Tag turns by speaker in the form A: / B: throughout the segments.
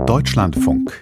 A: Deutschlandfunk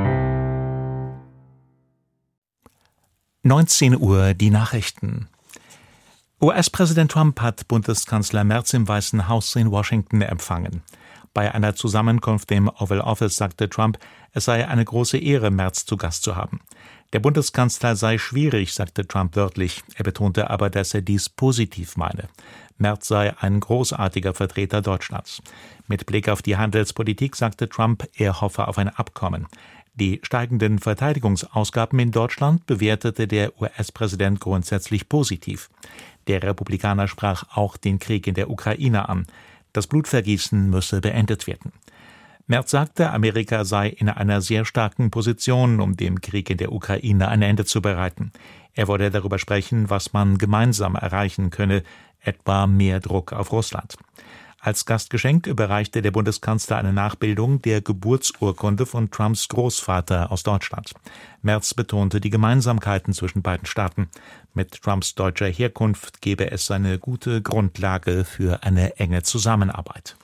B: 19 Uhr die Nachrichten. US-Präsident Trump hat Bundeskanzler Merz im Weißen Haus in Washington empfangen. Bei einer Zusammenkunft im Oval Office sagte Trump, es sei eine große Ehre, Merz zu Gast zu haben. Der Bundeskanzler sei schwierig, sagte Trump wörtlich. Er betonte aber, dass er dies positiv meine. Merz sei ein großartiger Vertreter Deutschlands. Mit Blick auf die Handelspolitik sagte Trump, er hoffe auf ein Abkommen. Die steigenden Verteidigungsausgaben in Deutschland bewertete der US-Präsident grundsätzlich positiv. Der Republikaner sprach auch den Krieg in der Ukraine an. Das Blutvergießen müsse beendet werden. Merz sagte, Amerika sei in einer sehr starken Position, um dem Krieg in der Ukraine ein Ende zu bereiten. Er wolle darüber sprechen, was man gemeinsam erreichen könne, etwa mehr Druck auf Russland. Als Gastgeschenk überreichte der Bundeskanzler eine Nachbildung der Geburtsurkunde von Trumps Großvater aus Deutschland. Merz betonte die Gemeinsamkeiten zwischen beiden Staaten. Mit Trumps deutscher Herkunft gebe es eine gute Grundlage für eine enge Zusammenarbeit.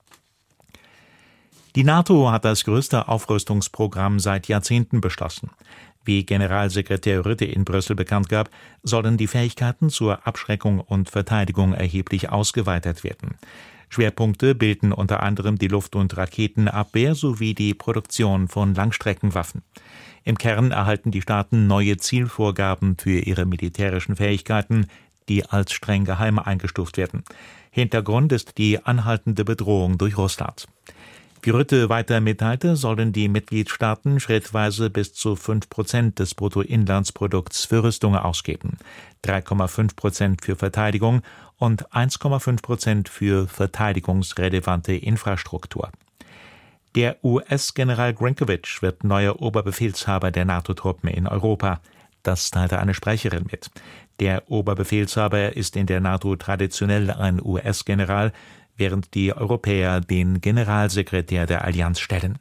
B: Die NATO hat das größte Aufrüstungsprogramm seit Jahrzehnten beschlossen. Wie Generalsekretär Rutte in Brüssel bekannt gab, sollen die Fähigkeiten zur Abschreckung und Verteidigung erheblich ausgeweitet werden. Schwerpunkte bilden unter anderem die Luft- und Raketenabwehr sowie die Produktion von Langstreckenwaffen. Im Kern erhalten die Staaten neue Zielvorgaben für ihre militärischen Fähigkeiten, die als streng geheim eingestuft werden. Hintergrund ist die anhaltende Bedrohung durch Russland. Wie Rutte weiter mitteilte, sollen die Mitgliedstaaten schrittweise bis zu 5% des Bruttoinlandsprodukts für Rüstung ausgeben, 3,5% für Verteidigung und 1,5% für verteidigungsrelevante Infrastruktur. Der US-General Grinkovich wird neuer Oberbefehlshaber der NATO-Truppen in Europa. Das teilte eine Sprecherin mit. Der Oberbefehlshaber ist in der NATO traditionell ein US-General, während die Europäer den Generalsekretär der Allianz stellen.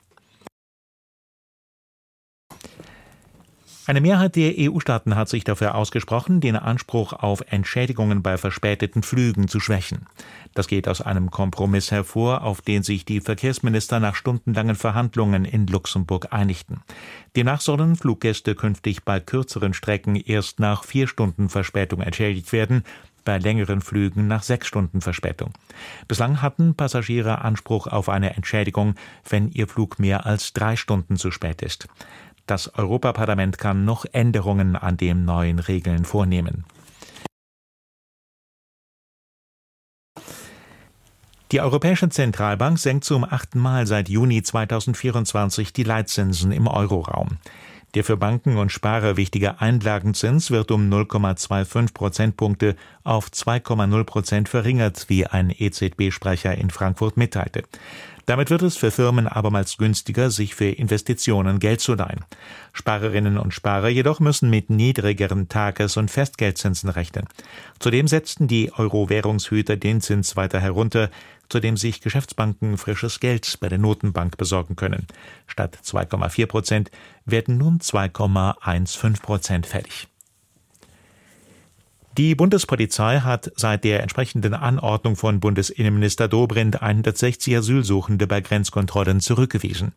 B: Eine Mehrheit der EU-Staaten hat sich dafür ausgesprochen, den Anspruch auf Entschädigungen bei verspäteten Flügen zu schwächen. Das geht aus einem Kompromiss hervor, auf den sich die Verkehrsminister nach stundenlangen Verhandlungen in Luxemburg einigten. Demnach sollen Fluggäste künftig bei kürzeren Strecken erst nach 4 Stunden Verspätung entschädigt werden, bei längeren Flügen nach 6 Stunden Verspätung. Bislang hatten Passagiere Anspruch auf eine Entschädigung, wenn ihr Flug mehr als 3 Stunden zu spät ist. Das Europaparlament kann noch Änderungen an den neuen Regeln vornehmen. Die Europäische Zentralbank senkt zum 8. Mal seit Juni 2024 die Leitzinsen im Euroraum. Der für Banken und Sparer wichtige Einlagenzins wird um 0,25 Prozentpunkte auf 2,0% verringert, wie ein EZB-Sprecher in Frankfurt mitteilte. Damit wird es für Firmen abermals günstiger, sich für Investitionen Geld zu leihen. Sparerinnen und Sparer jedoch müssen mit niedrigeren Tages- und Festgeldzinsen rechnen. Zudem setzten die Euro-Währungshüter den Zins weiter herunter, zudem sich Geschäftsbanken frisches Geld bei der Notenbank besorgen können. Statt 2,4% werden nun 2,15% fällig. Die Bundespolizei hat seit der entsprechenden Anordnung von Bundesinnenminister Dobrindt 160 Asylsuchende bei Grenzkontrollen zurückgewiesen.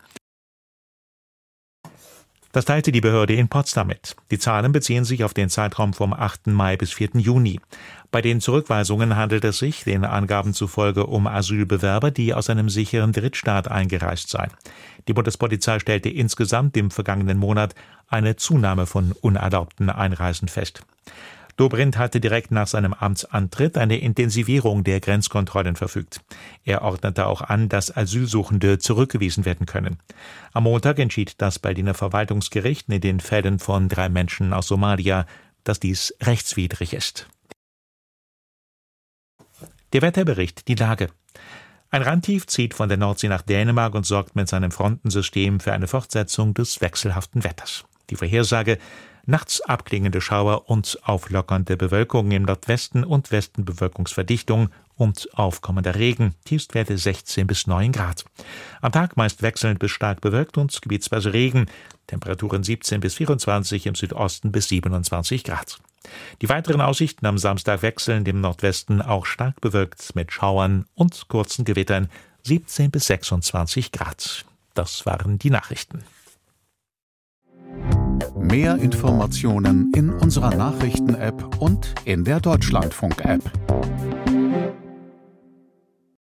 B: Das teilte die Behörde in Potsdam mit. Die Zahlen beziehen sich auf den Zeitraum vom 8. Mai bis 4. Juni. Bei den Zurückweisungen handelt es sich, den Angaben zufolge, um Asylbewerber, die aus einem sicheren Drittstaat eingereist seien. Die Bundespolizei stellte insgesamt im vergangenen Monat eine Zunahme von unerlaubten Einreisen fest. Dobrindt hatte direkt nach seinem Amtsantritt eine Intensivierung der Grenzkontrollen verfügt. Er ordnete auch an, dass Asylsuchende zurückgewiesen werden können. Am Montag entschied das Berliner Verwaltungsgericht in den Fällen von 3 Menschen aus Somalia, dass dies rechtswidrig ist. Der Wetterbericht, die Lage. Ein Randtief zieht von der Nordsee nach Dänemark und sorgt mit seinem Frontensystem für eine Fortsetzung des wechselhaften Wetters. Die Vorhersage: nachts abklingende Schauer und auflockernde Bewölkung im Nordwesten und Westen, Bewölkungsverdichtung und aufkommender Regen, Tiefstwerte 16 bis 9 Grad. Am Tag meist wechselnd bis stark bewölkt und gebietsweise Regen, Temperaturen 17 bis 24, im Südosten bis 27 Grad. Die weiteren Aussichten: am Samstag wechselnd im Nordwesten auch stark bewölkt mit Schauern und kurzen Gewittern, 17 bis 26 Grad. Das waren die Nachrichten.
A: Mehr Informationen in unserer Nachrichten-App und in der Deutschlandfunk-App.